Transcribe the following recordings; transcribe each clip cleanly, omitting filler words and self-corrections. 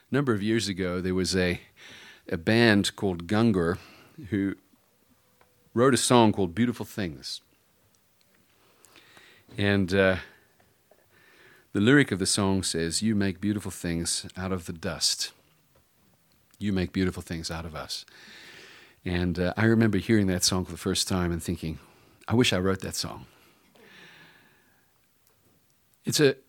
A number of years ago, there was a band called Gungur who wrote a song called Beautiful Things. And the lyric of the song says, "You make beautiful things out of the dust. You make beautiful things out of us." And I remember hearing that song for the first time and thinking, I wish I wrote that song. It's a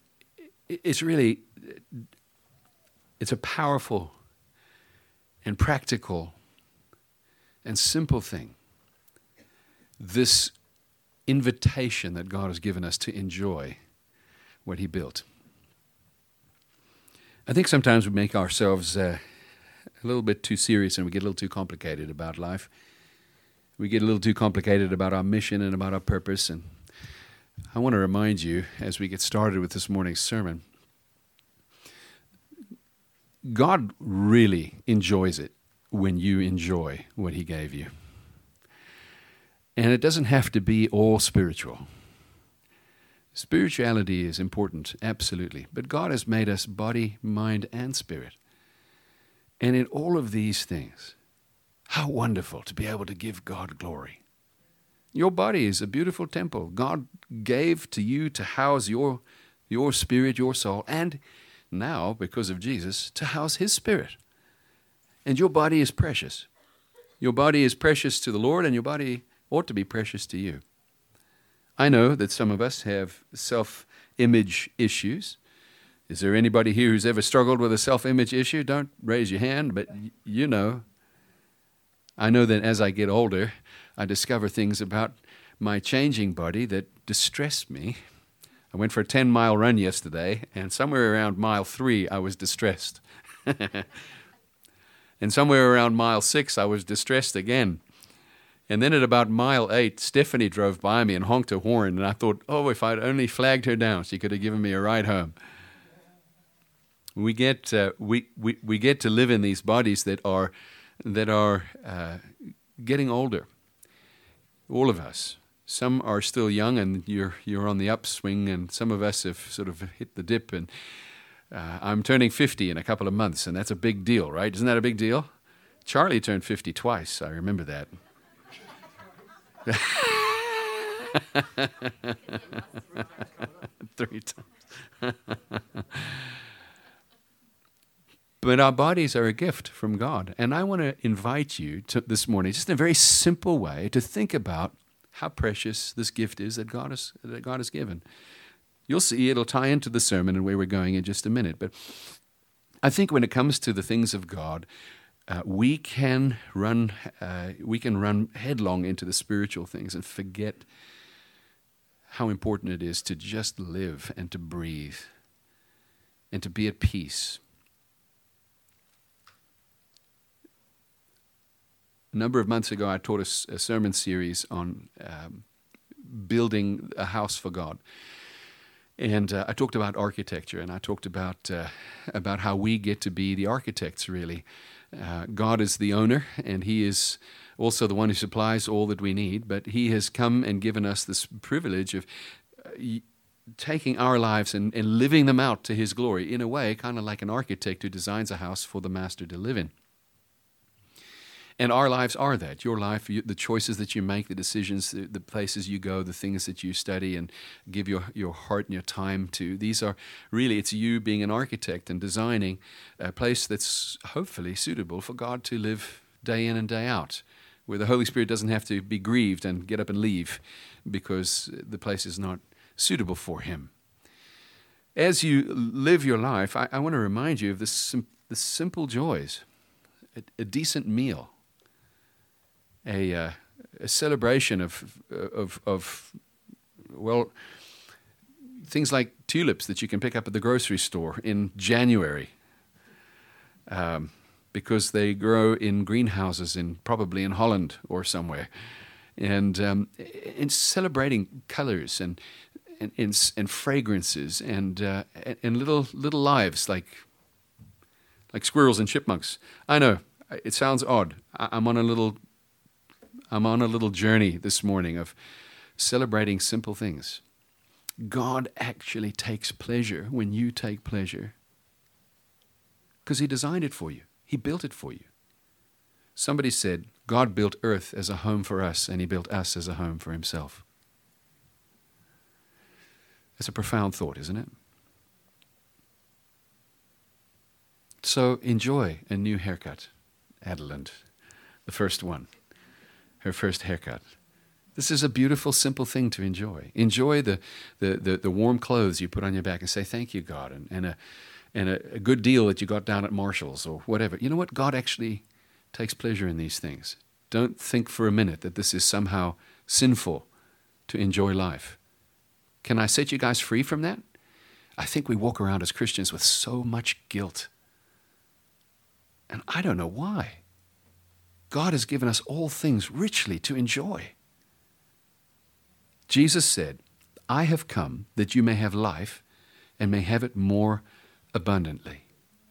powerful and practical and simple thing. This invitation that God has given us to enjoy what He built. I think sometimes we make ourselves a little bit too serious and we get a little too complicated about life. We get a little too complicated about our mission and about our purpose. And I want to remind you, as we get started with this morning's sermon, God really enjoys it when you enjoy what He gave you. And it doesn't have to be all spiritual. Spirituality is important, absolutely. But God has made us body, mind, and spirit. And in all of these things, how wonderful to be able to give God glory. Your body is a beautiful temple. God gave to you to house your spirit, your soul, and now, because of Jesus, to house His spirit. And your body is precious. Your body is precious to the Lord, and your body ought to be precious to you. I know that some of us have self-image issues. Is there anybody here who's ever struggled with a self-image issue? Don't raise your hand, but you know. I know that as I get older, I discover things about my changing body that distress me. I went for a 10-mile run yesterday, and somewhere around mile 3, I was distressed. And somewhere around mile 6, I was distressed again. And then at about mile 8, Stephanie drove by me and honked her horn, and I thought, oh, if I'd only flagged her down, she could have given me a ride home. We get to live in these bodies that are getting older. All of us. Some are still young, and you're on the upswing, and some of us have sort of hit the dip. And I'm turning 50 in a couple of months, and that's a big deal, right? Isn't that a big deal? Charlie turned 50 twice. I remember that. 3 times. But our bodies are a gift from God. And I want to invite you to this morning, just in a very simple way, to think about how precious this gift is that God has given. You'll see it'll tie into the sermon and where we're going in just a minute. But I think when it comes to the things of God, we can run headlong into the spiritual things and forget how important it is to just live and to breathe and to be at peace. A number of months ago, I taught a sermon series on building a house for God. And I talked about architecture, and I talked about how we get to be the architects, really. God is the owner, and He is also the one who supplies all that we need, but He has come and given us this privilege of taking our lives and living them out to His glory, in a way, kind of like an architect who designs a house for the master to live in. And our lives are that. Your life, the choices that you make, the decisions, the places you go, the things that you study and give your heart and your time to. These are really, it's you being an architect and designing a place that's hopefully suitable for God to live day in and day out, where the Holy Spirit doesn't have to be grieved and get up and leave because the place is not suitable for Him. As you live your life, I want to remind you of the simple joys, a decent meal, a celebration of things like tulips that you can pick up at the grocery store in January, because they grow in greenhouses probably in Holland or somewhere, and celebrating colors and fragrances and little lives like squirrels and chipmunks. I know it sounds odd. I'm on a little journey this morning of celebrating simple things. God actually takes pleasure when you take pleasure. because he designed it for you. He built it for you. Somebody said, God built earth as a home for us, and he built us as a home for himself. That's a profound thought, isn't it? So enjoy a new haircut, Adeline, the first one, her first haircut. This is a beautiful, simple thing to enjoy. Enjoy the warm clothes you put on your back and say, thank you, God, and a good deal that you got down at Marshall's or whatever. You know what? God actually takes pleasure in these things. Don't think for a minute that this is somehow sinful to enjoy life. Can I set you guys free from that? I think we walk around as Christians with so much guilt. And I don't know why. God has given us all things richly to enjoy. Jesus said, I have come that you may have life and may have it more abundantly.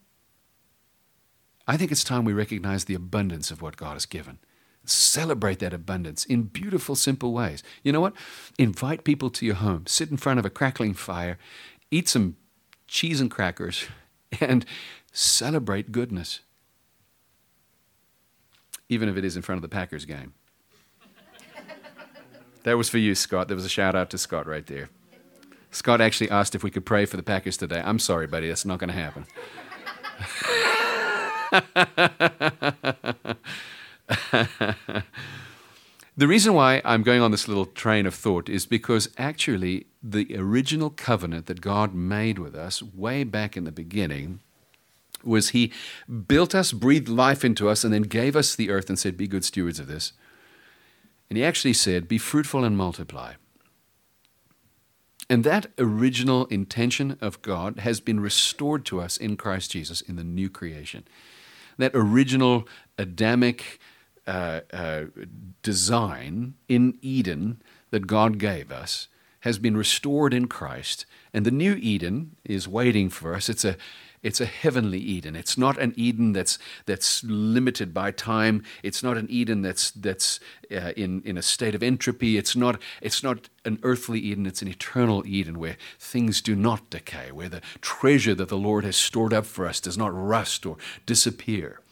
I think it's time we recognize the abundance of what God has given. Celebrate that abundance in beautiful, simple ways. You know what? Invite people to your home. Sit in front of a crackling fire. Eat some cheese and crackers and celebrate goodness. Even if it is in front of the Packers game. That was for you, Scott. There was a shout out to Scott right there. Scott actually asked if we could pray for the Packers today. I'm sorry, buddy. That's not going to happen. The reason why I'm going on this little train of thought is because actually the original covenant that God made with us way back in the beginning was he built us, breathed life into us, and then gave us the earth and said, be good stewards of this. And he actually said, be fruitful and multiply. And that original intention of God has been restored to us in Christ Jesus in the new creation. That original Adamic design in Eden that God gave us has been restored in Christ. And the new Eden is waiting for us. It's a heavenly Eden. It's not an Eden that's limited by time. It's not an Eden that's in a state of entropy. It's not an earthly Eden. It's an eternal Eden where things do not decay, where the treasure that the Lord has stored up for us does not rust or disappear.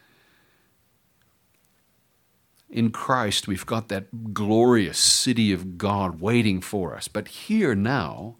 In Christ, we've got that glorious city of God waiting for us. But here now,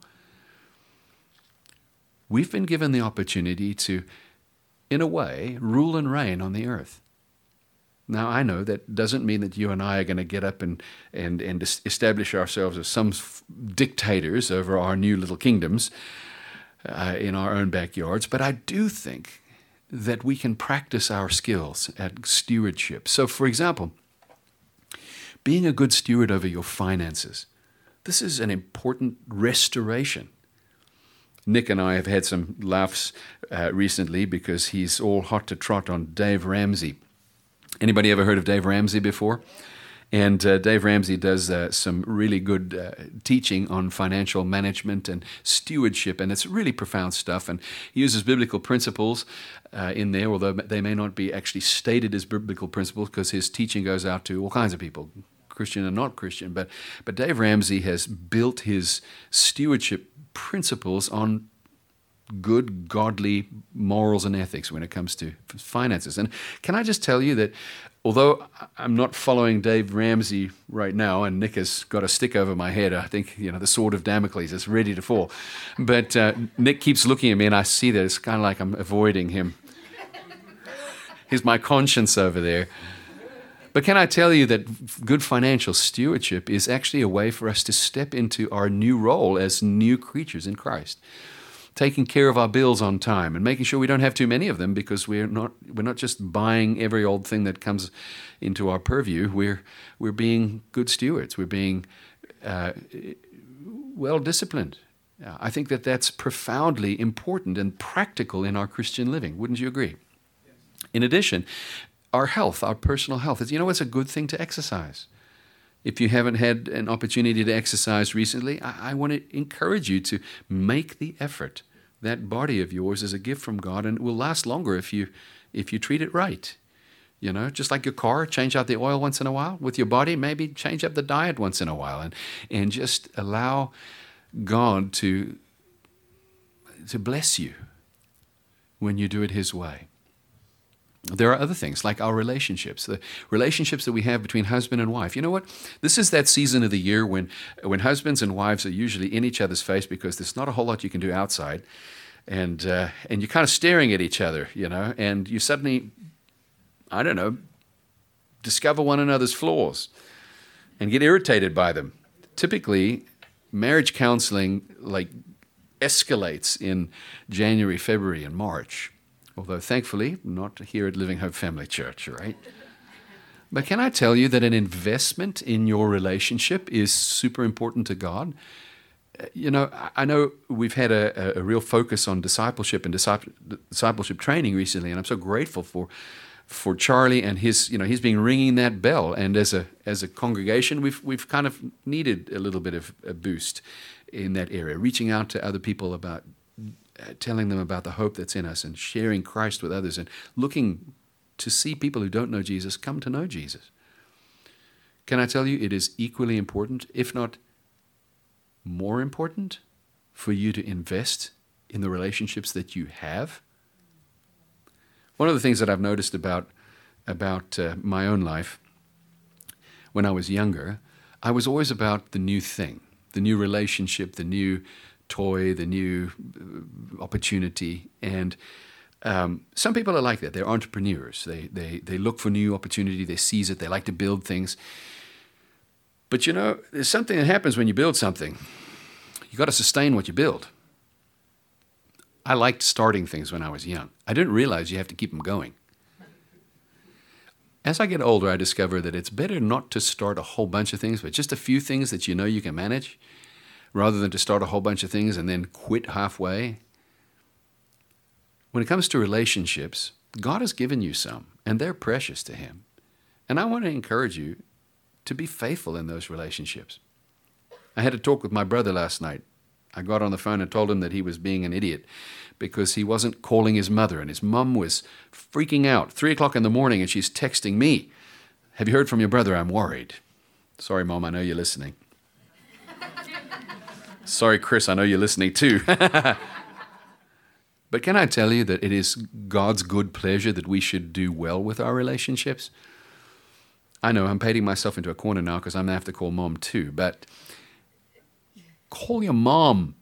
we've been given the opportunity to, in a way, rule and reign on the earth. Now, I know that doesn't mean that you and I are going to get up and establish ourselves as some dictators over our new little kingdoms in our own backyards, but I do think that we can practice our skills at stewardship. So, for example, being a good steward over your finances. This is an important restoration. Nick and I have had some laughs recently because he's all hot to trot on Dave Ramsey. Anybody ever heard of Dave Ramsey before? And Dave Ramsey does some really good teaching on financial management and stewardship, and it's really profound stuff. And he uses biblical principles in there, although they may not be actually stated as biblical principles because his teaching goes out to all kinds of people, Christian and not Christian. But Dave Ramsey has built his stewardship principles on good, godly morals and ethics when it comes to finances. And can I just tell you that although I'm not following Dave Ramsey right now, and Nick has got a stick over my head, I think, the sword of Damocles is ready to fall. But Nick keeps looking at me and I see that it's kind of like I'm avoiding him. He's my conscience over there. But can I tell you that good financial stewardship is actually a way for us to step into our new role as new creatures in Christ, taking care of our bills on time and making sure we don't have too many of them because we're not just buying every old thing that comes into our purview. We're being good stewards. We're being well disciplined. I think that that's profoundly important and practical in our Christian living. Wouldn't you agree? Yes. In addition, our health, our personal health. It's a good thing to exercise. If you haven't had an opportunity to exercise recently, I want to encourage you to make the effort. That body of yours is a gift from God, and it will last longer if you treat it right. Just like your car, change out the oil once in a while. With your body, maybe change up the diet once in a while, and just allow God to bless you when you do it His way. There are other things like our relationships, the relationships that we have between husband and wife. You know what? This is that season of the year when husbands and wives are usually in each other's face because there's not a whole lot you can do outside. And you're kind of staring at each other, and you suddenly, I don't know, discover one another's flaws and get irritated by them. Typically, marriage counseling escalates in January, February, and March. Although, thankfully, not here at Living Hope Family Church, right? But can I tell you that an investment in your relationship is super important to God? I know we've had a real focus on discipleship and discipleship training recently, and I'm so grateful for Charlie and he's been ringing that bell. And as a congregation, we've kind of needed a little bit of a boost in that area, reaching out to other people about telling them about the hope that's in us and sharing Christ with others and looking to see people who don't know Jesus come to know Jesus. Can I tell you, it is equally important, if not more important, for you to invest in the relationships that you have. One of the things that I've noticed about my own life, when I was younger, I was always about the new thing, the new relationship, the new toy, the new opportunity. And some people are like that. They're entrepreneurs. They look for new opportunity. They seize it. They like to build things. But there's something that happens when you build something. You got to sustain what you build. I liked starting things when I was young. I didn't realize you have to keep them going. As I get older, I discover that it's better not to start a whole bunch of things, but just a few things that you can manage, rather than to start a whole bunch of things and then quit halfway. When it comes to relationships, God has given you some, and they're precious to Him. And I want to encourage you to be faithful in those relationships. I had a talk with my brother last night. I got on the phone and told him that he was being an idiot because he wasn't calling his mother, and his mum was freaking out. 3 o'clock in the morning, and she's texting me, "Have you heard from your brother? I'm worried." Sorry, Mom, I know you're listening. Sorry, Chris, I know you're listening too. But can I tell you that it is God's good pleasure that we should do well with our relationships? I know I'm painting myself into a corner now because I'm going to have to call Mom too, but call your mom.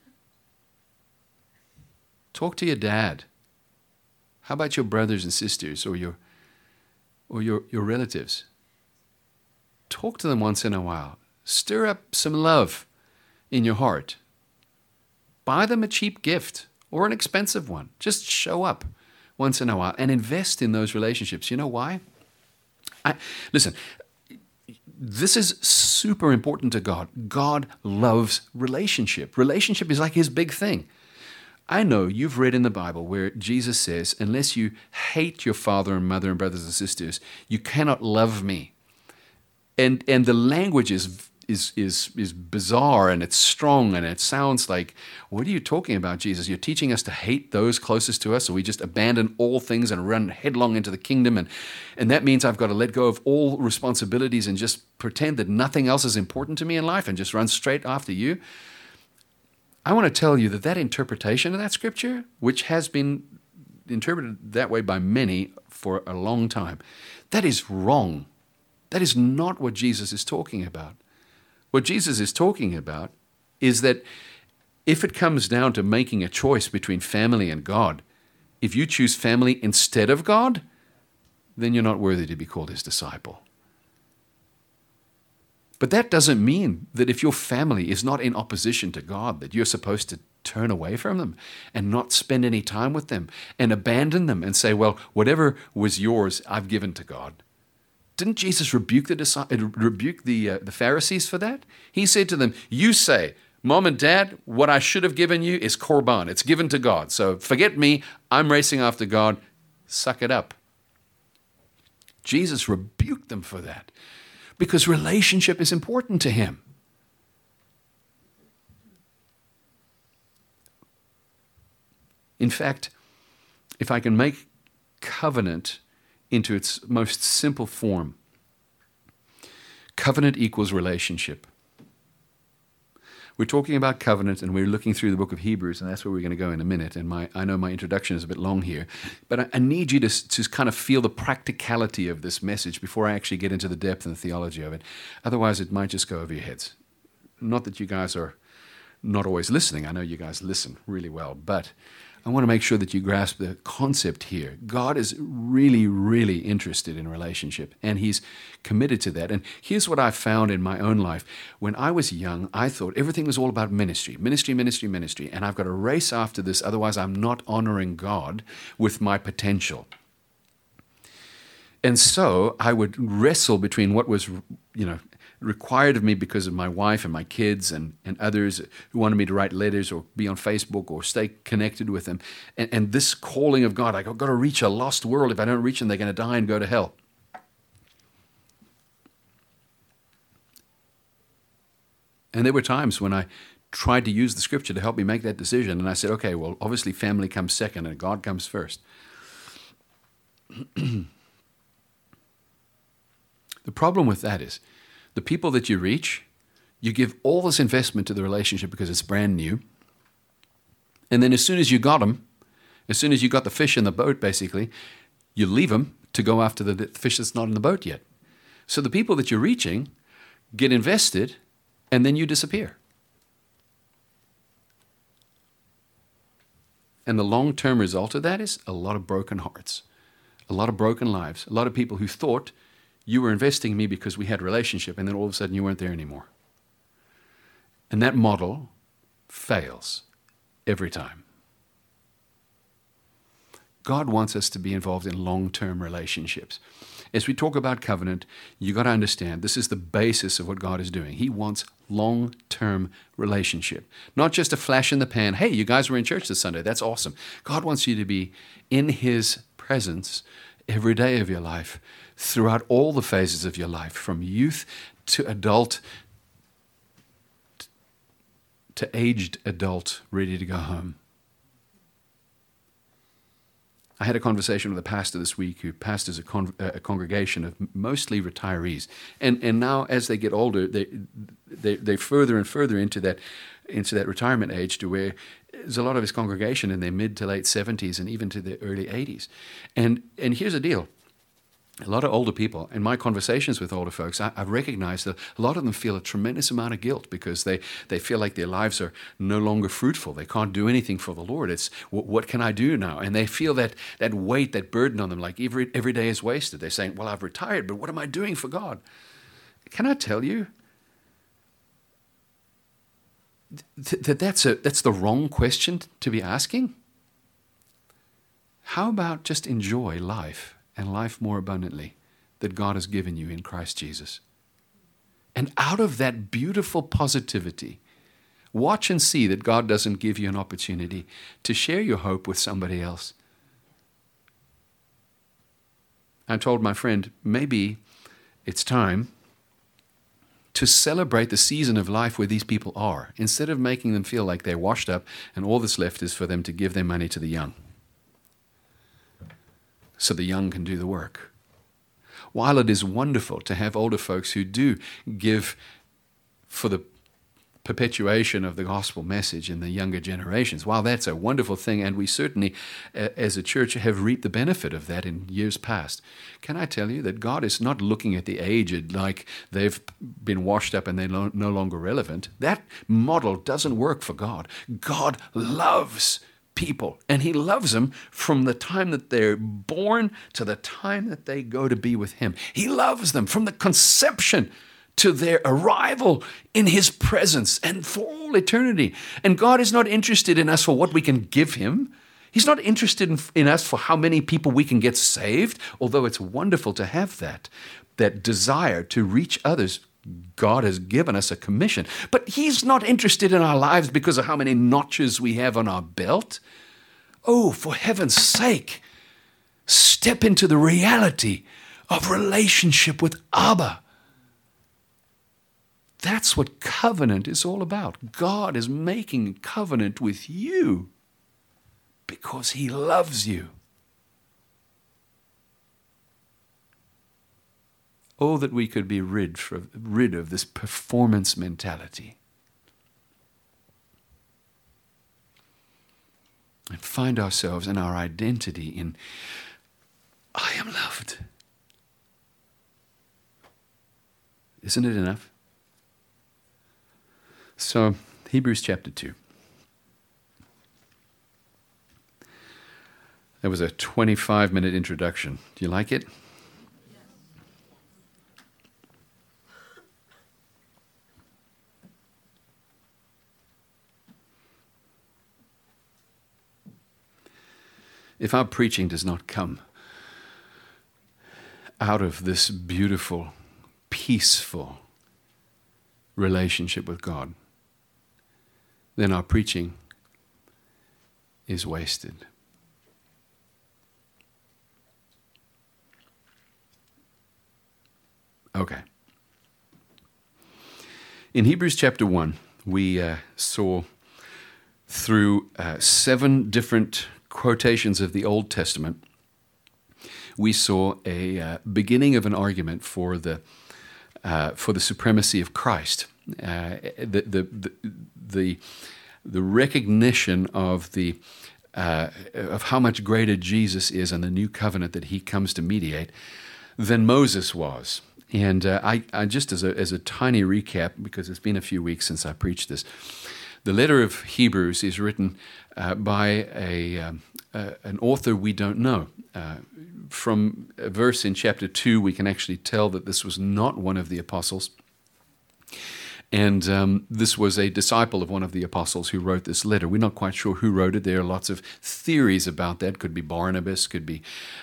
Talk to your dad. How about your brothers and sisters or your relatives? Talk to them once in a while. Stir up some love in your heart. Buy them a cheap gift or an expensive one. Just show up once in a while and invest in those relationships. You know why? Listen, this is super important to God. God loves relationship. Relationship is like His big thing. I know you've read in the Bible where Jesus says, unless you hate your father and mother and brothers and sisters, you cannot love me. And the language is bizarre, and it's strong, and it sounds like, what are you talking about, Jesus? You're teaching us to hate those closest to us, so we just abandon all things and run headlong into the kingdom, and that means I've got to let go of all responsibilities and just pretend that nothing else is important to me in life and just run straight after you. I want to tell you that interpretation of that scripture, which has been interpreted that way by many for a long time, that is wrong. That is not what Jesus is talking about. What Jesus is talking about is that if it comes down to making a choice between family and God, if you choose family instead of God, then you're not worthy to be called His disciple. But that doesn't mean that if your family is not in opposition to God, that you're supposed to turn away from them and not spend any time with them and abandon them and say, well, whatever was yours, I've given to God. Didn't Jesus rebuke the Pharisees for that? He said to them, you say, Mom and Dad, what I should have given you is korban. It's given to God. So forget me. I'm racing after God. Suck it up. Jesus rebuked them for that because relationship is important to Him. In fact, if I can make covenant into its most simple form, covenant equals relationship. We're talking about covenant, and we're looking through the book of Hebrews, and that's where we're going to go in a minute. And I know my introduction is a bit long here, but I need you to kind of feel the practicality of this message before I actually get into the depth and the theology of it. Otherwise, it might just go over your heads. Not that you guys are not always listening. I know you guys listen really well, but I want to make sure that you grasp the concept here. God is really, really interested in relationship, and He's committed to that. And here's what I found in my own life. When I was young, I thought everything was all about ministry, ministry, ministry, ministry, and I've got to race after this, otherwise I'm not honoring God with my potential. And so I would wrestle between what was, required of me because of my wife and my kids and others who wanted me to write letters or be on Facebook or stay connected with them. And this calling of God, I've got to reach a lost world. If I don't reach them, they're going to die and go to hell. And there were times when I tried to use the scripture to help me make that decision. And I said, okay, well, obviously family comes second and God comes first. The problem with that is, the people that you reach, you give all this investment to the relationship because it's brand new. And then as soon as you got them, as soon as you got the fish in the boat, basically, you leave them to go after the fish that's not in the boat yet. So the people that you're reaching get invested, and then you disappear. And the long-term result of that is a lot of broken hearts, a lot of broken lives, a lot of people who thought you were investing in me because we had a relationship, and then all of a sudden you weren't there anymore. And that model fails every time. God wants us to be involved in long-term relationships. As we talk about covenant, you got to understand this is the basis of what God is doing. He wants long-term relationship, not just a flash in the pan. Hey, you guys were in church this Sunday. That's awesome. God wants you to be in His presence every day of your life, throughout all the phases of your life, from youth to adult to aged adult, ready to go home. I had a conversation with a pastor this week who pastors a congregation of mostly retirees. And now as they get older, they're further and further into that retirement age, to where there's a lot of his congregation in their mid to late 70s and even to their early 80s. And here's the deal. A lot of older people, in my conversations with older folks, I've recognized that a lot of them feel a tremendous amount of guilt because they feel like their lives are no longer fruitful. They can't do anything for the Lord. It's, what can I do now? And they feel that weight, that burden on them, like every day is wasted. They're saying, well, I've retired, but what am I doing for God? Can I tell you that's the wrong question to be asking? How about just enjoy life? And life more abundantly that God has given you in Christ Jesus. And out of that beautiful positivity, watch and see that God doesn't give you an opportunity to share your hope with somebody else. I told my friend, maybe it's time to celebrate the season of life where these people are, instead of making them feel like they're washed up and all that's left is for them to give their money to the young, so the young can do the work. While it is wonderful to have older folks who do give for the perpetuation of the gospel message in the younger generations, while that's a wonderful thing, and we certainly as a church have reaped the benefit of that in years past, can I tell you that God is not looking at the aged like they've been washed up and they're no longer relevant. That model doesn't work for God. God loves people, and He loves them from the time that they're born to the time that they go to be with Him. He loves them from the conception to their arrival in His presence and for all eternity. And God is not interested in us for what we can give Him. He's not interested in us for how many people we can get saved, although it's wonderful to have that desire to reach others. God has given us a commission, but He's not interested in our lives because of how many notches we have on our belt. Oh, for heaven's sake, step into the reality of relationship with Abba. That's what covenant is all about. God is making covenant with you because He loves you. Oh, that we could be rid of this performance mentality. and find ourselves and our identity in, I am loved. Isn't it enough? So, Hebrews chapter 2. That was a 25-minute introduction. Do you like it? If our preaching does not come out of this beautiful, peaceful relationship with God, then our preaching is wasted. Okay. In Hebrews chapter 1, we saw through 7 different quotations of the Old Testament, we saw a beginning of an argument for the supremacy of Christ, the recognition of of how much greater Jesus is and the new covenant that He comes to mediate than Moses was. And I just as a tiny recap, because it's been a few weeks since I preached this, the letter of Hebrews is written by an author we don't know. From a verse in chapter 2, we can actually tell that this was not one of the apostles. And this was a disciple of one of the apostles who wrote this letter. We're not quite sure who wrote it. There are lots of theories about that. Could be Barnabas, could be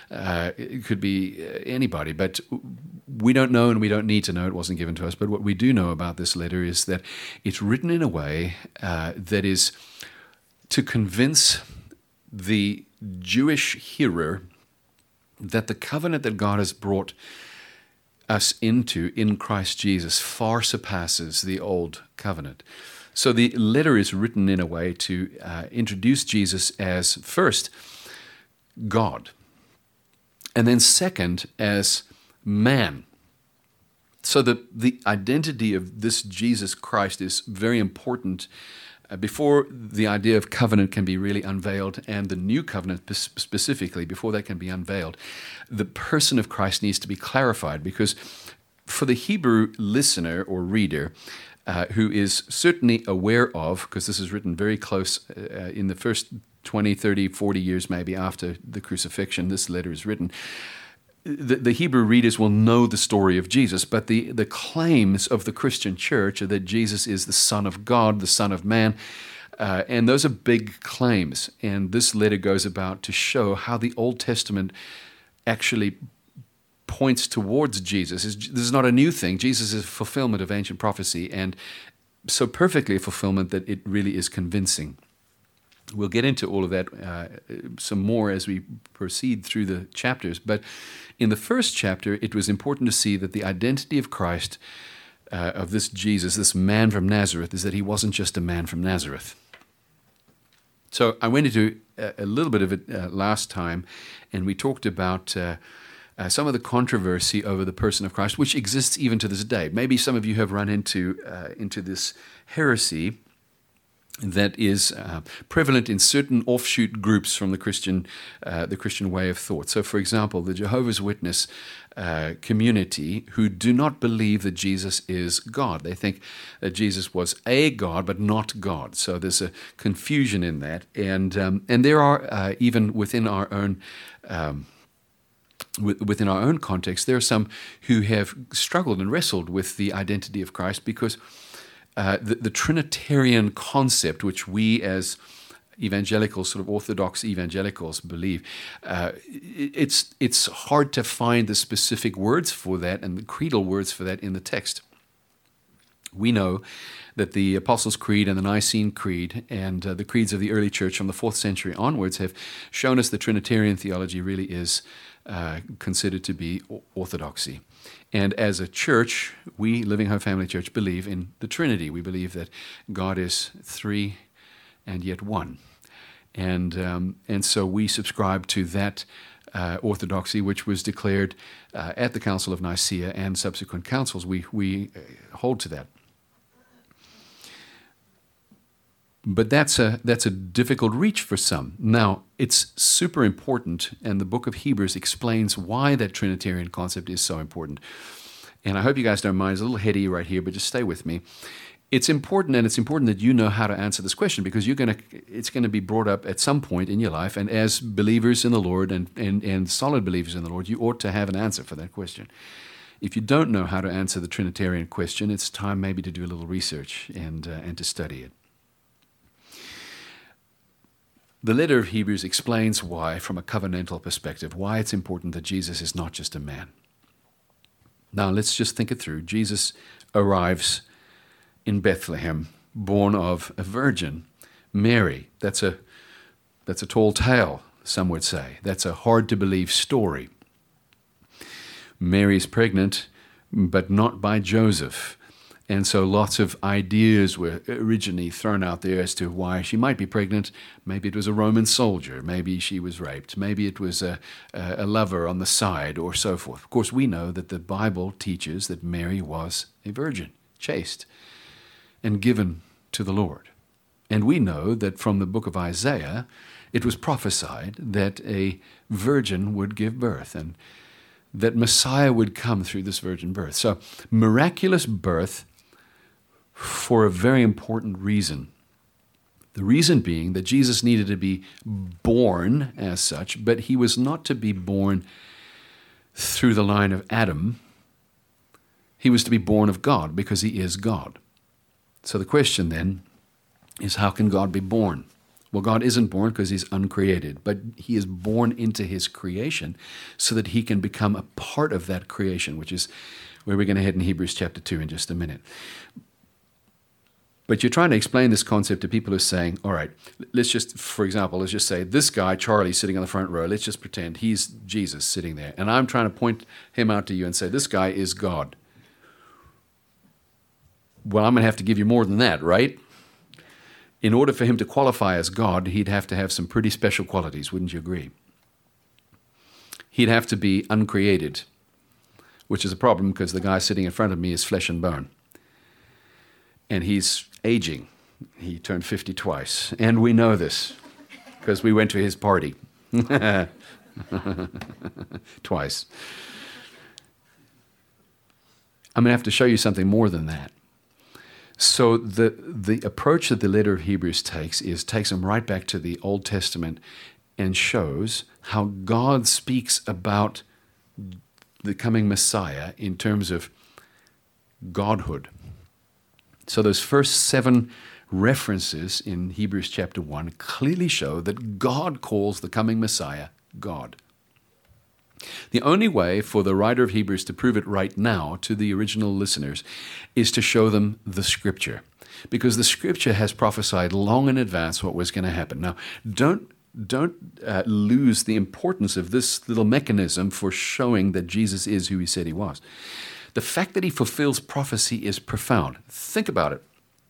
anybody. But we don't know, and we don't need to know. It wasn't given to us. But what we do know about this letter is that it's written in a way that is to convince the Jewish hearer that the covenant that God has brought us into in Christ Jesus far surpasses the old covenant. So the letter is written in a way to introduce Jesus as, first, God, and then second, as man. So the identity of this Jesus Christ is very important before the idea of covenant can be really unveiled, and the new covenant specifically, before that can be unveiled, the person of Christ needs to be clarified, because for the Hebrew listener or reader, who is certainly aware of, because this is written very close in the first 20, 30, 40 years maybe after the crucifixion, this letter is written, the Hebrew readers will know the story of Jesus, but the claims of the Christian church are that Jesus is the Son of God, the Son of Man, and those are big claims. And this letter goes about to show how the Old Testament actually points towards Jesus. This is not a new thing. Jesus is a fulfillment of ancient prophecy, and so perfectly a fulfillment that it really is convincing. We'll get into all of that some more as we proceed through the chapters. But in the first chapter, it was important to see that the identity of Christ, of this Jesus, this man from Nazareth, is that he wasn't just a man from Nazareth. So I went into a little bit of it last time, and we talked about some of the controversy over the person of Christ, which exists even to this day. Maybe some of you have run into this heresy that is prevalent in certain offshoot groups from the Christian way of thought. So, for example, the Jehovah's Witness community, who do not believe that Jesus is God. They think that Jesus was a God, but not God. So there's a confusion in that, and there are even within our own. Within our own context, there are some who have struggled and wrestled with the identity of Christ because the Trinitarian concept, which we as evangelicals, sort of orthodox evangelicals, believe, it's hard to find the specific words for that and the creedal words for that in the text. We know that the Apostles' Creed and the Nicene Creed and the creeds of the early church from the 4th century onwards have shown us that Trinitarian theology really is considered to be orthodoxy. And as a church, we, Living Hope Family Church, believe in the Trinity. We believe that God is three and yet one. And so we subscribe to that orthodoxy, which was declared at the Council of Nicaea and subsequent councils. We hold to that. But that's a difficult reach for some. Now, it's super important, and the book of Hebrews explains why that Trinitarian concept is so important. And I hope you guys don't mind. It's a little heady right here, but just stay with me. It's important, and it's important that you know how to answer this question, because it's going to be brought up at some point in your life, and as believers in the Lord and solid believers in the Lord, you ought to have an answer for that question. If you don't know how to answer the Trinitarian question, it's time maybe to do a little research and to study it. The letter of Hebrews explains why, from a covenantal perspective, why it's important that Jesus is not just a man. Now, let's just think it through. Jesus arrives in Bethlehem, born of a virgin, Mary. That's a tall tale, some would say. That's a hard-to-believe story. Mary's pregnant, but not by Joseph. And so lots of ideas were originally thrown out there as to why she might be pregnant. Maybe it was a Roman soldier. Maybe she was raped. Maybe it was a lover on the side, or so forth. Of course, we know that the Bible teaches that Mary was a virgin, chaste, and given to the Lord. And we know that from the book of Isaiah, it was prophesied that a virgin would give birth, and that Messiah would come through this virgin birth. So, miraculous birth for a very important reason. The reason being that Jesus needed to be born as such, but he was not to be born through the line of Adam. He was to be born of God, because he is God. So the question then is, how can God be born? Well, God isn't born because he's uncreated, but he is born into his creation so that he can become a part of that creation, which is where we're going to head in Hebrews chapter 2 in just a minute. But you're trying to explain this concept to people who are saying, all right, let's just say this guy, Charlie, sitting on the front row, let's just pretend he's Jesus sitting there. And I'm trying to point him out to you and say, this guy is God. Well, I'm going to have to give you more than that, right? In order for him to qualify as God, he'd have to have some pretty special qualities, wouldn't you agree? He'd have to be uncreated, which is a problem because the guy sitting in front of me is flesh and bone. And he's aging. He turned 50 twice. And we know this because we went to his party. Twice. I'm going to have to show you something more than that. So the approach that the letter of Hebrews takes them right back to the Old Testament and shows how God speaks about the coming Messiah in terms of Godhood. So those first 7 references in Hebrews chapter 1 clearly show that God calls the coming Messiah God. The only way for the writer of Hebrews to prove it right now to the original listeners is to show them the Scripture, because the Scripture has prophesied long in advance what was going to happen. Now, don't lose the importance of this little mechanism for showing that Jesus is who he said he was. The fact that he fulfills prophecy is profound. Think about it.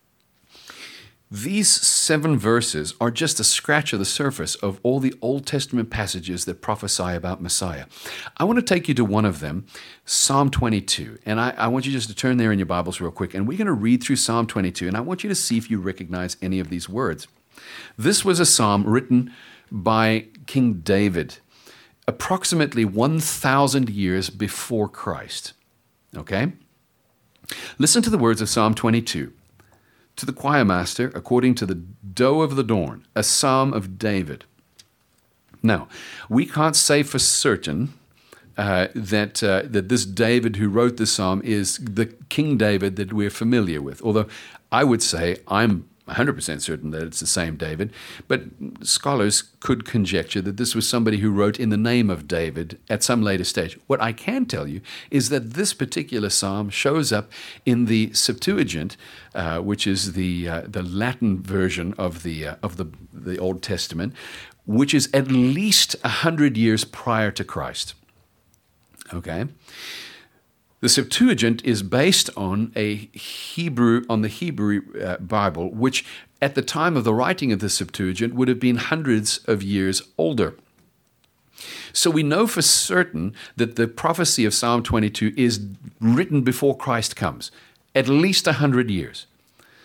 These 7 verses are just a scratch of the surface of all the Old Testament passages that prophesy about Messiah. I want to take you to one of them, Psalm 22. And I want you just to turn there in your Bibles real quick. And we're going to read through Psalm 22. And I want you to see if you recognize any of these words. This was a psalm written by King David, approximately 1,000 years before Christ. Okay? Listen to the words of Psalm 22. To the choir master, according to the doe of the dawn, a psalm of David. Now, we can't say for certain that this David who wrote this psalm is the King David that we're familiar with, although I would say I'm 100% certain that it's the same David, but scholars could conjecture that this was somebody who wrote in the name of David at some later stage. What I can tell you is that this particular psalm shows up in the Septuagint, which is the Latin version of the Old Testament, which is at least 100 years prior to Christ. Okay? The Septuagint is based on the Hebrew Bible, which at the time of the writing of the Septuagint would have been hundreds of years older. So we know for certain that the prophecy of Psalm 22 is written before Christ comes, at least 100 years.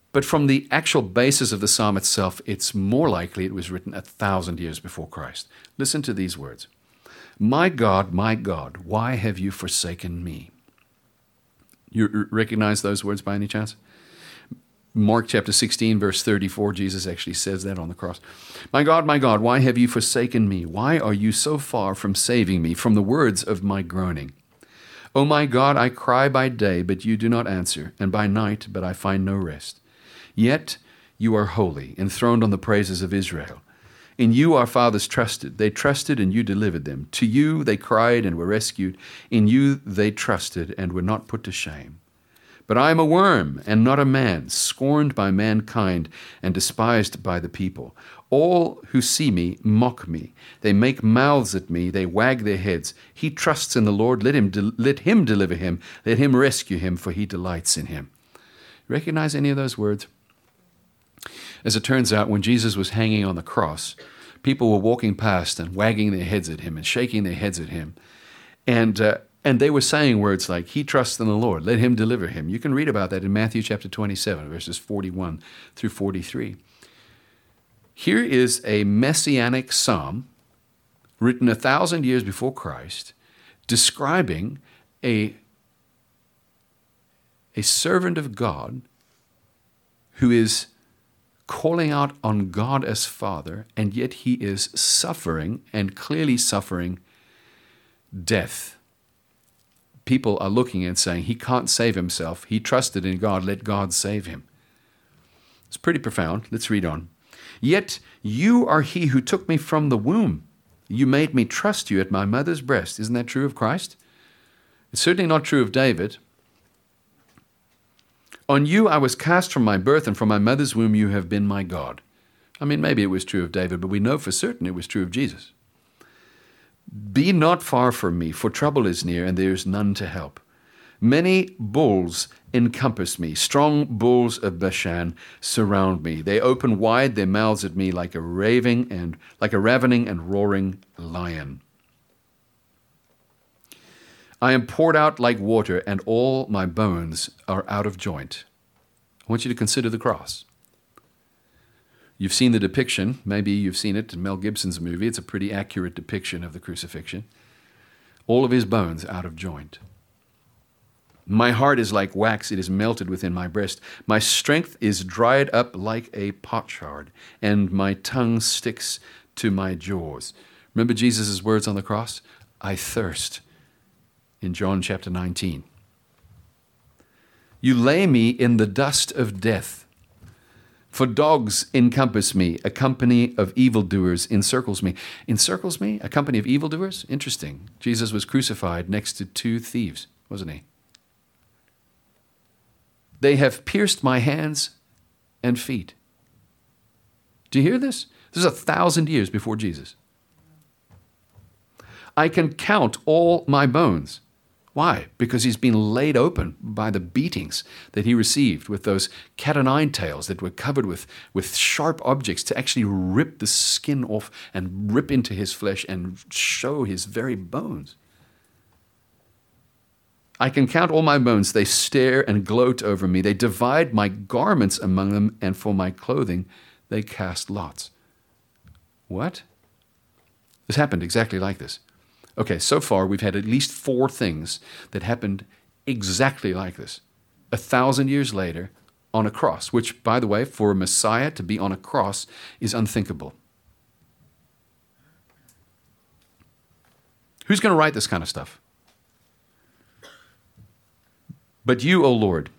But from the actual basis of the psalm itself, it's more likely it was written 1,000 years before Christ. Listen to these words. My God, why have you forsaken me? You recognize those words by any chance? Mark chapter 16, verse 34, Jesus actually says that on the cross. My God, why have you forsaken me? Why are you so far from saving me from the words of my groaning? O my God, I cry by day, but you do not answer, and by night, but I find no rest. Yet you are holy, enthroned on the praises of Israel. In you our fathers trusted. They trusted, and you delivered them. To you they cried and were rescued. In you they trusted and were not put to shame. But I am a worm and not a man, scorned by mankind and despised by the people. All who see me mock me. They make mouths at me. They wag their heads. He trusts in the Lord. Let him deliver him. Let him rescue him, for he delights in him. Recognize any of those words? As it turns out, when Jesus was hanging on the cross, people were walking past and wagging their heads at him and shaking their heads at him. And they were saying words like, he trusts in the Lord, let him deliver him. You can read about that in Matthew chapter 27, verses 41 through 43. Here is a messianic psalm written 1,000 years before Christ, describing a servant of God who is calling out on God as Father, and yet he is suffering, and clearly suffering, death. People are looking and saying, he can't save himself. He trusted in God. Let God save him. It's pretty profound. Let's read on. Yet you are he who took me from the womb. You made me trust you at my mother's breast. Isn't that true of Christ? It's certainly not true of David. On you I was cast from my birth, and from my mother's womb you have been my God. I mean, maybe it was true of David, but we know for certain it was true of Jesus. Be not far from me, for trouble is near, and there is none to help. Many bulls encompass me. Strong bulls of Bashan surround me. They open wide their mouths at me like a ravening and roaring lion. I am poured out like water, and all my bones are out of joint. I want you to consider the cross. You've seen the depiction. Maybe you've seen it in Mel Gibson's movie. It's a pretty accurate depiction of the crucifixion. All of his bones out of joint. My heart is like wax. It is melted within my breast. My strength is dried up like a potsherd, and my tongue sticks to my jaws. Remember Jesus' words on the cross? I thirst. In John chapter 19. You lay me in the dust of death. For dogs encompass me, a company of evildoers encircles me. Encircles me? A company of evildoers? Interesting. Jesus was crucified next to two thieves, wasn't he? They have pierced my hands and feet. Do you hear this? This is 1,000 years before Jesus. I can count all my bones. Why? Because he's been laid open by the beatings that he received with those cat o' nine tails that were covered with sharp objects to actually rip the skin off and rip into his flesh and show his very bones. I can count all my bones. They stare and gloat over me. They divide my garments among them, and for my clothing they cast lots. What? This happened exactly like this. Okay, so far we've had at least 4 things that happened exactly like this. 1,000 years later on a cross, which, by the way, for a Messiah to be on a cross is unthinkable. Who's going to write this kind of stuff? But you, O Lord,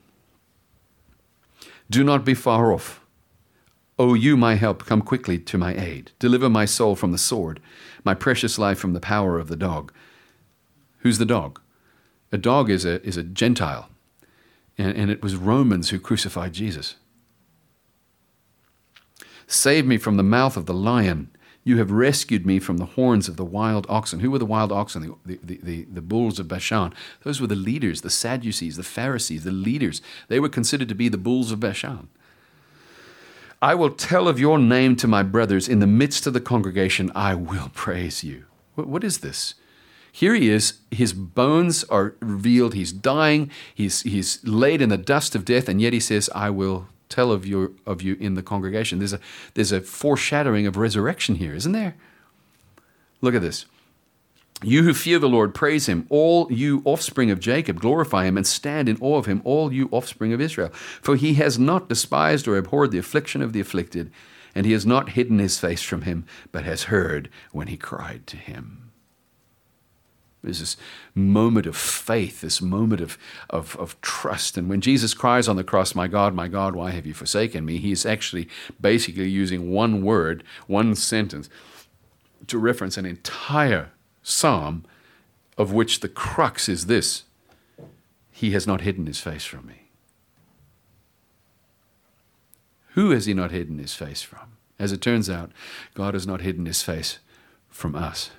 do not be far off. O you, my help, come quickly to my aid. Deliver my soul from the sword, my precious life from the power of the dog. Who's the dog? A dog is a Gentile, and it was Romans who crucified Jesus. Save me from the mouth of the lion. You have rescued me from the horns of the wild oxen. Who were the wild oxen? The bulls of Bashan. Those were the leaders, the Sadducees, the Pharisees, the leaders. They were considered to be the bulls of Bashan. I will tell of your name to my brothers. In the midst of the congregation, I will praise you. What is this? Here he is. His bones are revealed. He's dying. He's laid in the dust of death, and yet he says, I will tell of you in the congregation. There's a foreshadowing of resurrection here, isn't there? Look at this. You who fear the Lord, praise him. All you offspring of Jacob, glorify him and stand in awe of him, all you offspring of Israel. For he has not despised or abhorred the affliction of the afflicted, and he has not hidden his face from him, but has heard when he cried to him. There's this moment of faith, this moment of trust. And when Jesus cries on the cross, my God, why have you forsaken me? He's actually basically using one word, one sentence, to reference an entire psalm, of which the crux is this: he has not hidden his face from me. Who has he not hidden his face from? As it turns out, God has not hidden his face from us.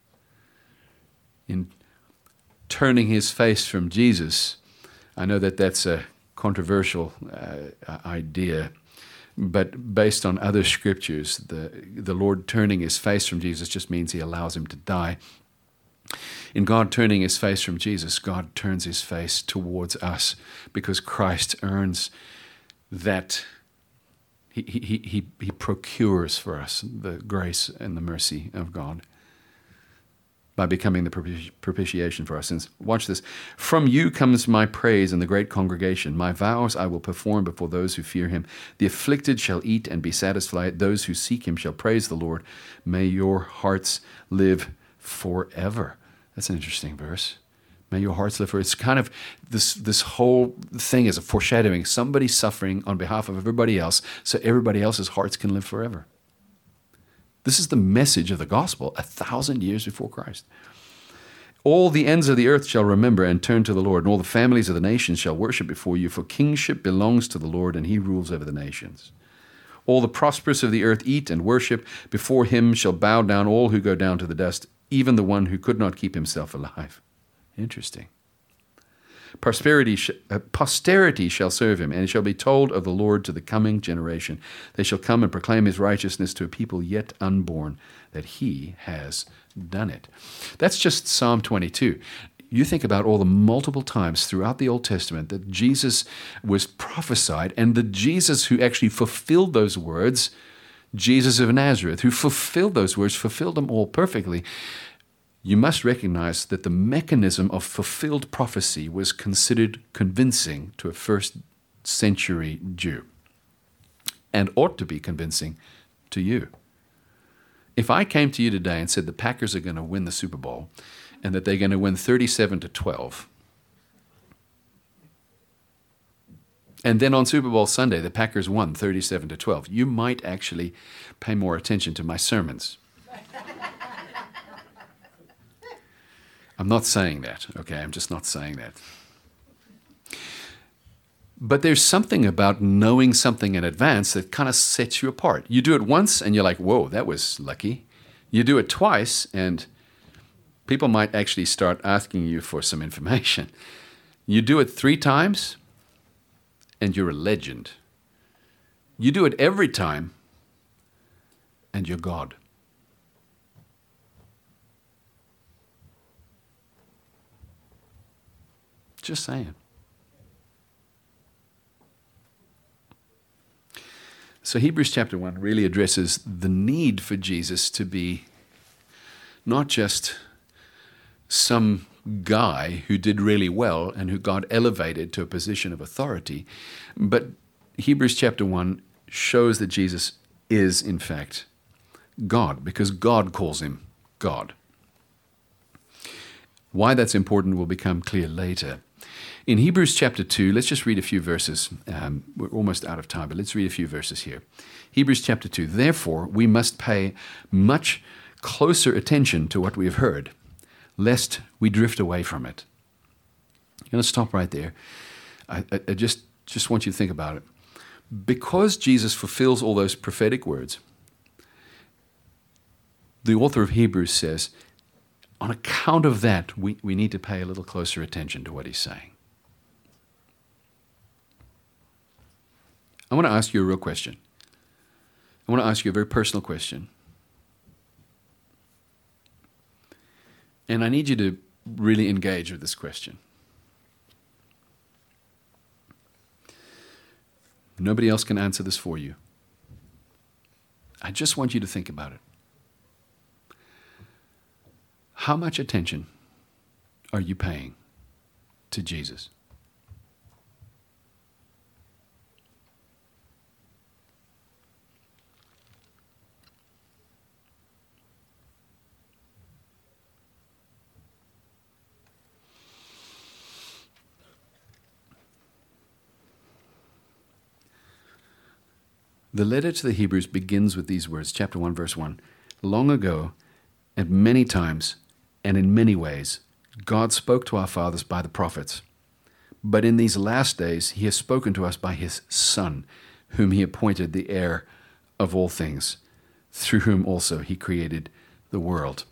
In turning his face from Jesus, I know that that's a controversial idea, but based on other scriptures, the Lord turning his face from Jesus just means he allows him to die. In God turning his face from Jesus, God turns his face towards us, because Christ earns that. He procures for us the grace and the mercy of God by becoming the propitiation for our sins. Watch this. From you comes my praise in the great congregation. My vows I will perform before those who fear him. The afflicted shall eat and be satisfied. Those who seek him shall praise the Lord. May your hearts live forever. That's an interesting verse. May your hearts live forever. It's kind of this whole thing is a foreshadowing. Somebody suffering on behalf of everybody else, so everybody else's hearts can live forever. This is the message of the gospel 1,000 years before Christ. All the ends of the earth shall remember and turn to the Lord, and all the families of the nations shall worship before you, for kingship belongs to the Lord, and he rules over the nations. All the prosperous of the earth eat and worship. Before him shall bow down all who go down to the dust, even the one who could not keep himself alive. Interesting. Posterity shall serve him, and it shall be told of the Lord to the coming generation. They shall come and proclaim his righteousness to a people yet unborn, that he has done it. That's just Psalm 22. You think about all the multiple times throughout the Old Testament that Jesus was prophesied, and the Jesus who actually fulfilled those words, Jesus of Nazareth, who fulfilled those words, fulfilled them all perfectly. You must recognize that the mechanism of fulfilled prophecy was considered convincing to a first century Jew, and ought to be convincing to you. If I came to you today and said the Packers are going to win the Super Bowl and that they're going to win 37-12, and then on Super Bowl Sunday the Packers won 37-12, you might actually pay more attention to my sermons. I'm not saying that, okay? I'm just not saying that. But there's something about knowing something in advance that kind of sets you apart. You do it once and you're like, whoa, that was lucky. You do it twice and people might actually start asking you for some information. You do it 3 times and you're a legend. You do it every time and you're God. Just saying. So Hebrews chapter 1 really addresses the need for Jesus to be not just some guy who did really well and who God elevated to a position of authority, but Hebrews chapter 1 shows that Jesus is, in fact, God, because God calls him God. Why that's important will become clear later. In Hebrews chapter 2, let's just read a few verses. We're almost out of time, but let's read a few verses here. Hebrews chapter 2, therefore we must pay much closer attention to what we have heard, lest we drift away from it. I'm going to stop right there. I just want you to think about it. Because Jesus fulfills all those prophetic words, the author of Hebrews says, on account of that, we need to pay a little closer attention to what he's saying. I want to ask you a real question. I want to ask you a very personal question. And I need you to really engage with this question. Nobody else can answer this for you. I just want you to think about it. How much attention are you paying to Jesus? The letter to the Hebrews begins with these words, chapter 1, verse 1. Long ago, at many times, and in many ways, God spoke to our fathers by the prophets. But in these last days, he has spoken to us by his Son, whom he appointed the heir of all things, through whom also he created the world.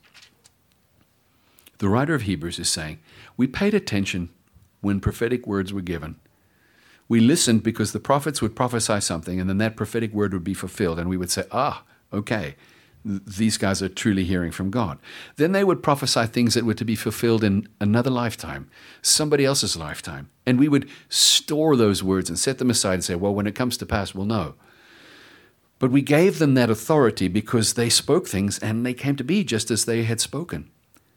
The writer of Hebrews is saying, we paid attention when prophetic words were given. We listened because the prophets would prophesy something, and then that prophetic word would be fulfilled, and we would say, okay, these guys are truly hearing from God. Then they would prophesy things that were to be fulfilled in another lifetime, somebody else's lifetime, and we would store those words and set them aside and say, well, when it comes to pass, we'll know. But we gave them that authority because they spoke things, and they came to be just as they had spoken.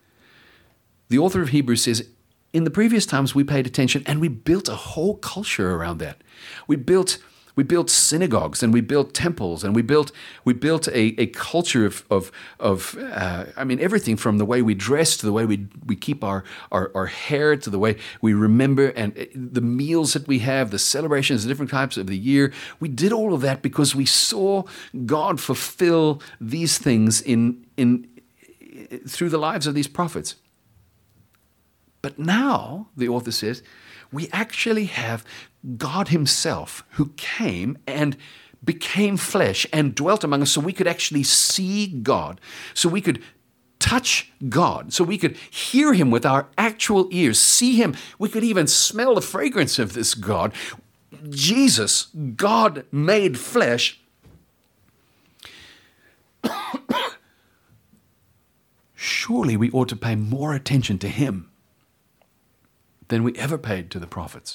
The author of Hebrews says, in the previous times, we paid attention, and we built a whole culture around that. We built synagogues, and we built temples, and we built a culture of everything from the way we dress to the way we keep our hair to the way we remember, and the meals that we have, the celebrations, the different types of the year. We did all of that because we saw God fulfill these things in through the lives of these prophets. But now, the author says, we actually have God himself who came and became flesh and dwelt among us so we could actually see God, so we could touch God, so we could hear him with our actual ears, see him. We could even smell the fragrance of this God. Jesus, God made flesh. Surely we ought to pay more attention to him than we ever paid to the prophets.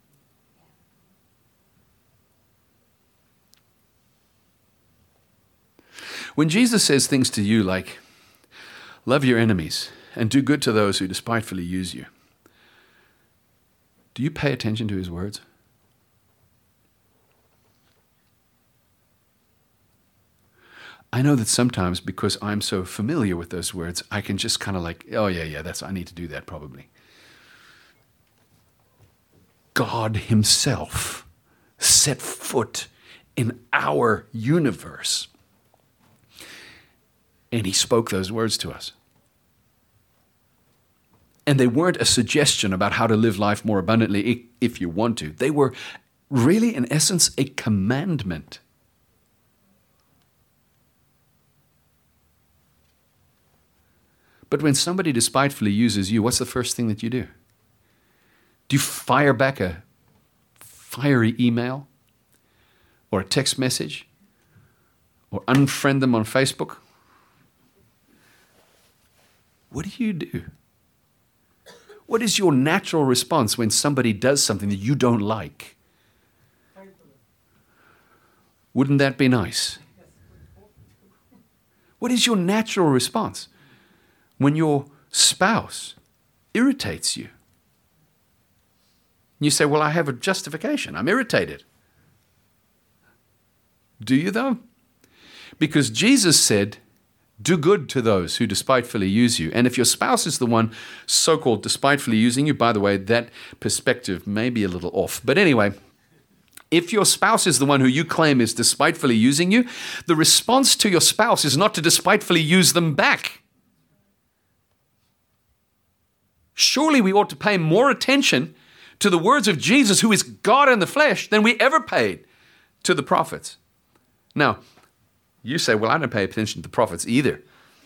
When Jesus says things to you like, love your enemies and do good to those who despitefully use you, do you pay attention to his words? I know that sometimes, because I'm so familiar with those words, I can just kind of like, oh yeah, I need to do that probably. God himself set foot in our universe, and he spoke those words to us. And they weren't a suggestion about how to live life more abundantly if you want to. They were really, in essence, a commandment. But when somebody despitefully uses you, what's the first thing that you do? Do you fire back a fiery email or a text message or unfriend them on Facebook? What do? What is your natural response when somebody does something that you don't like? Wouldn't that be nice? What is your natural response when your spouse irritates you? You say, well, I have a justification. I'm irritated. Do you, though? Because Jesus said, do good to those who despitefully use you. And if your spouse is the one so-called despitefully using you, by the way, that perspective may be a little off. But anyway, if your spouse is the one who you claim is despitefully using you, the response to your spouse is not to despitefully use them back. Surely we ought to pay more attention to the words of Jesus, who is God in the flesh, than we ever paid to the prophets. Now, you say, well, I don't pay attention to the prophets either.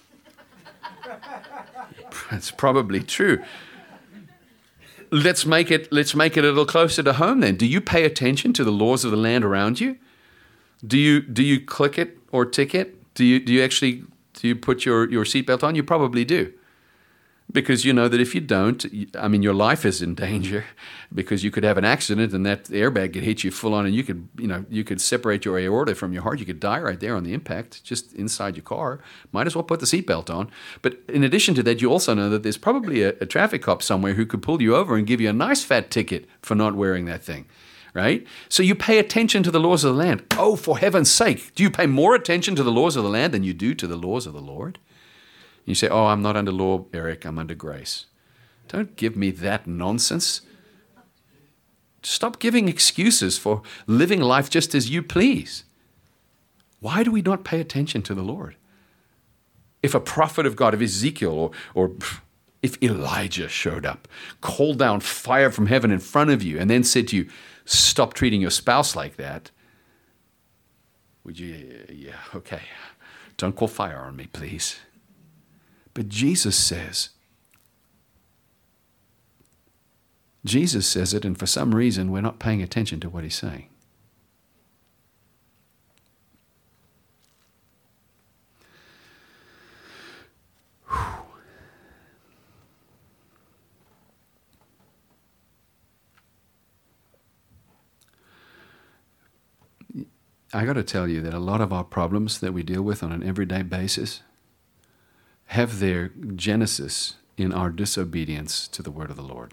That's probably true. Let's make it a little closer to home then. Do you pay attention to the laws of the land around you? Do you click it or tick it? Do you put your seatbelt on? You probably do. Because you know that if you don't, your life is in danger because you could have an accident and that airbag could hit you full on and you could separate your aorta from your heart. You could die right there on the impact, just inside your car. Might as well put the seatbelt on. But in addition to that, you also know that there's probably a traffic cop somewhere who could pull you over and give you a nice fat ticket for not wearing that thing, right? So you pay attention to the laws of the land. Oh, for heaven's sake, do you pay more attention to the laws of the land than you do to the laws of the Lord? You say, oh, I'm not under law, Eric, I'm under grace. Don't give me that nonsense. Stop giving excuses for living life just as you please. Why do we not pay attention to the Lord? If a prophet of God, if Ezekiel or if Elijah showed up, called down fire from heaven in front of you and then said to you, stop treating your spouse like that, would you, yeah, okay, don't call fire on me, please. But Jesus says it, and for some reason we're not paying attention to what he's saying. I got to tell you that a lot of our problems that we deal with on an everyday basis have their genesis in our disobedience to the word of the Lord.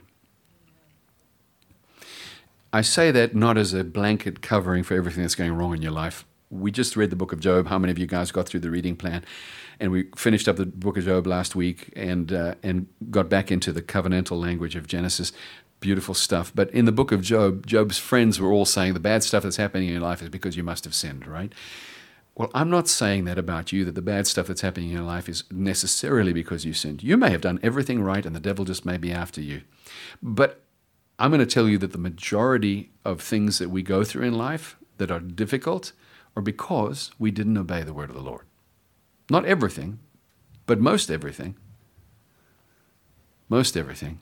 I say that not as a blanket covering for everything that's going wrong in your life. We just read the book of Job. How many of you guys got through the reading plan? And we finished up the book of Job last week and got back into the covenantal language of Genesis. Beautiful stuff. But in the book of Job, Job's friends were all saying the bad stuff that's happening in your life is because you must have sinned, right? Well, I'm not saying that about you, that the bad stuff that's happening in your life is necessarily because you sinned. You may have done everything right and the devil just may be after you. But I'm going to tell you that the majority of things that we go through in life that are difficult are because we didn't obey the word of the Lord. Not everything, but most everything. Most everything.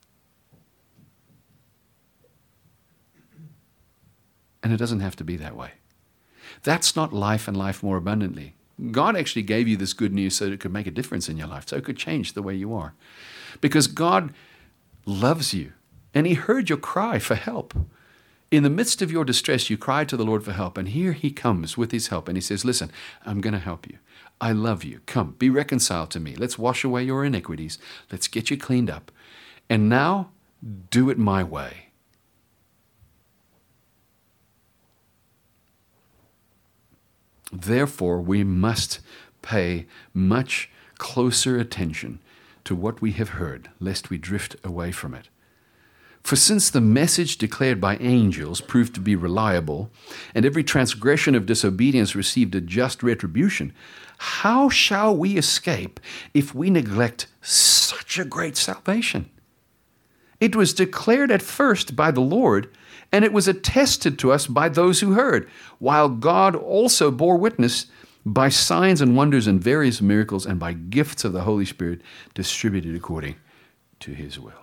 And it doesn't have to be that way. That's not life and life more abundantly. God actually gave you this good news so that it could make a difference in your life, so it could change the way you are. Because God loves you, and he heard your cry for help. In the midst of your distress, you cried to the Lord for help, and here he comes with his help, and he says, listen, I'm going to help you. I love you. Come, be reconciled to me. Let's wash away your iniquities. Let's get you cleaned up. And now, do it my way. Therefore, we must pay much closer attention to what we have heard, lest we drift away from it. For since the message declared by angels proved to be reliable, and every transgression of disobedience received a just retribution, how shall we escape if we neglect such a great salvation? It was declared at first by the Lord, and it was attested to us by those who heard, while God also bore witness by signs and wonders and various miracles and by gifts of the Holy Spirit distributed according to his will.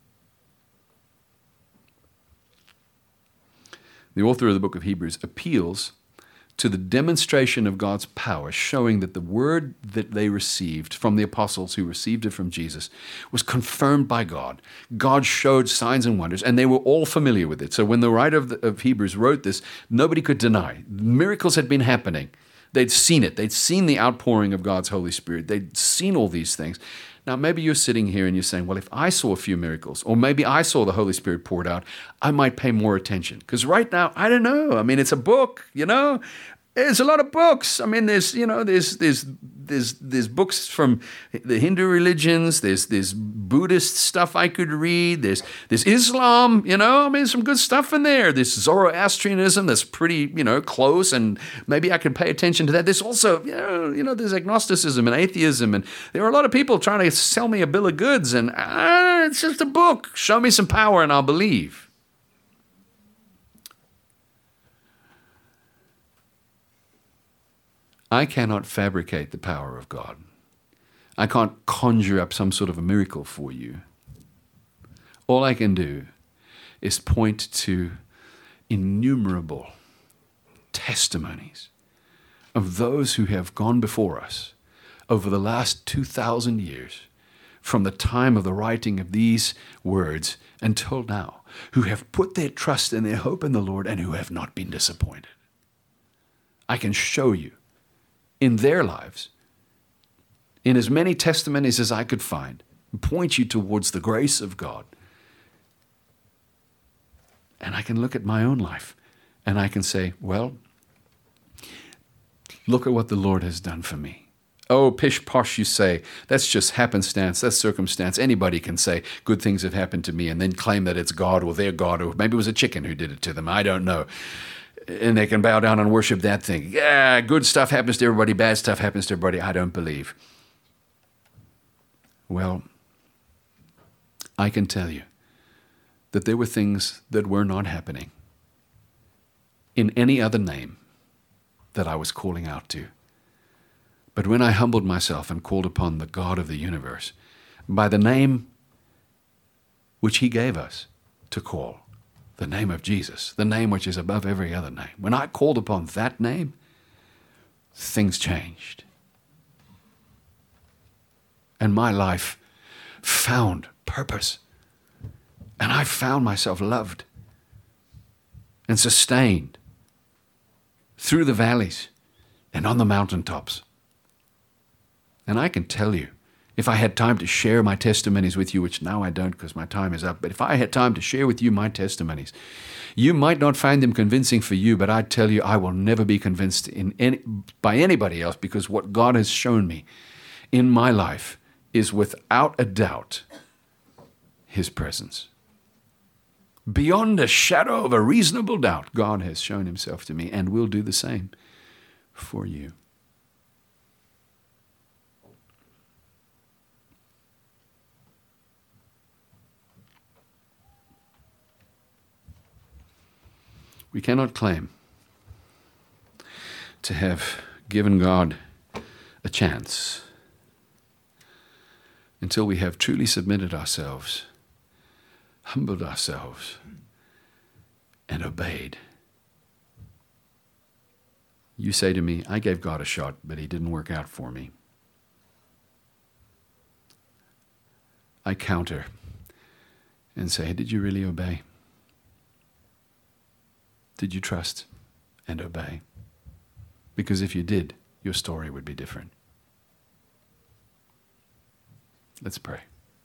The author of the book of Hebrews appeals to the demonstration of God's power, showing that the word that they received from the apostles who received it from Jesus was confirmed by God. God showed signs and wonders, and they were all familiar with it. So when the writer of Hebrews wrote this, nobody could deny. Miracles had been happening. They'd seen it. They'd seen the outpouring of God's Holy Spirit. They'd seen all these things. Now, maybe you're sitting here and you're saying, well, if I saw a few miracles, or maybe I saw the Holy Spirit poured out, I might pay more attention. Because right now, I don't know. I mean, it's a book, you know. There's a lot of books. I mean, there's books from the Hindu religions. There's Buddhist stuff I could read. There's Islam, you know. I mean, some good stuff in there. There's Zoroastrianism that's pretty, close, and maybe I could pay attention to that. There's also, there's agnosticism and atheism, and there are a lot of people trying to sell me a bill of goods, and it's just a book. Show me some power and I'll believe. I cannot fabricate the power of God. I can't conjure up some sort of a miracle for you. All I can do is point to innumerable testimonies of those who have gone before us over the last 2,000 years, from the time of the writing of these words until now, who have put their trust and their hope in the Lord and who have not been disappointed. I can show you in their lives, in as many testimonies as I could find, point you towards the grace of God. And I can look at my own life and I can say, well, look at what the Lord has done for me. Oh, pish posh, you say, that's just happenstance, that's circumstance. Anybody can say good things have happened to me and then claim that it's God or their God, or maybe it was a chicken who did it to them. I don't know. And they can bow down and worship that thing. Yeah, good stuff happens to everybody, bad stuff happens to everybody. I don't believe. Well, I can tell you that there were things that were not happening in any other name that I was calling out to. But when I humbled myself and called upon the God of the universe by the name which he gave us to call, the name of Jesus, the name which is above every other name, when I called upon that name, things changed. And my life found purpose. And I found myself loved and sustained through the valleys and on the mountaintops. And I can tell you, if I had time to share my testimonies with you, which now I don't because my time is up, but if I had time to share with you my testimonies, you might not find them convincing for you, but I tell you, I will never be convinced by anybody else, because what God has shown me in my life is without a doubt his presence. Beyond a shadow of a reasonable doubt, God has shown himself to me and will do the same for you. We cannot claim to have given God a chance until we have truly submitted ourselves, humbled ourselves, and obeyed. You say to me, I gave God a shot, but he didn't work out for me. I counter and say, did you really obey? Did you trust and obey? Because if you did, your story would be different. Let's pray.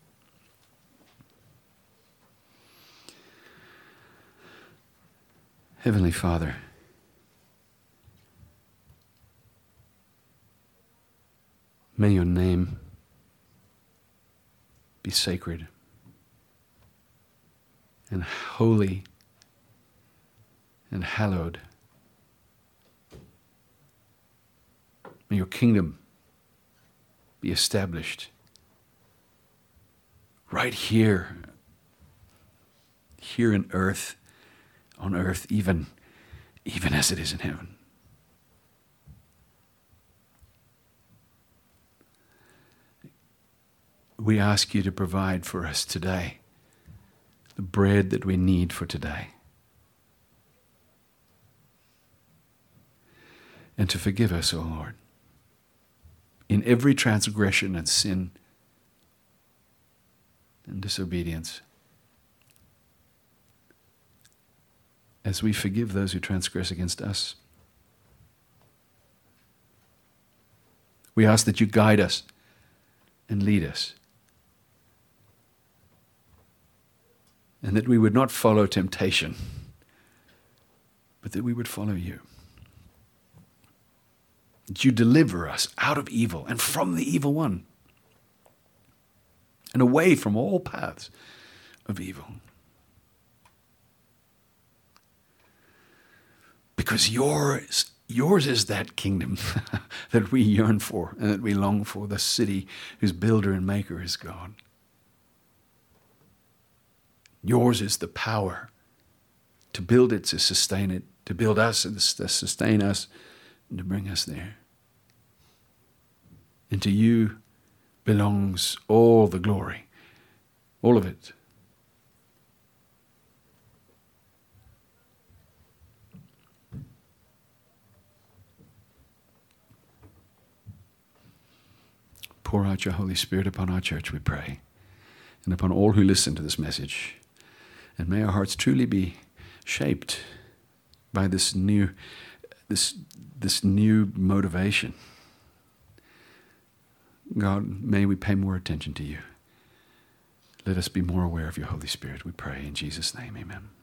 Heavenly Father, may your name be sacred and holy and hallowed. May your kingdom be established right here in earth, on earth, even as it is in heaven. We ask you to provide for us today the bread that we need for today. And to forgive us, O Lord, in every transgression and sin and disobedience, as we forgive those who transgress against us. We ask that you guide us and lead us, and that we would not follow temptation, but that we would follow you. That you deliver us out of evil and from the evil one, and away from all paths of evil. Because yours is that kingdom that we yearn for and that we long for, the city whose builder and maker is God. Yours is the power to build it, to sustain it, to build us and to sustain us and to bring us there. And to you belongs all the glory, all of it. Pour out your Holy Spirit upon our church, we pray, and upon all who listen to this message. And may our hearts truly be shaped by this new motivation. God, may we pay more attention to you. Let us be more aware of your Holy Spirit, we pray in Jesus' name, amen.